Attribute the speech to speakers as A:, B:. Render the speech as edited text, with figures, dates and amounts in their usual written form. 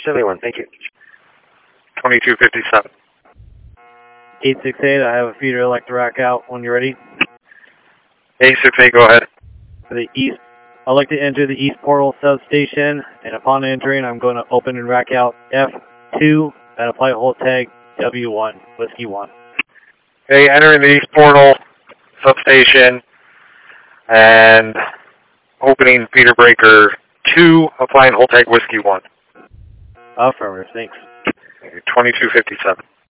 A: 71, thank you.
B: 2257.
C: 868, I have a feeder. I'd like to rack out when you're ready.
B: 868, go ahead.
C: For the east, I'd like to enter the east portal substation, and upon entering, I'm going to open and rack out F2 and apply hold tag W1, Whiskey 1.
B: Okay, entering the east portal substation and opening feeder breaker 2, applying hold tag Whiskey 1.
C: Affirmative, thanks.
B: 2257.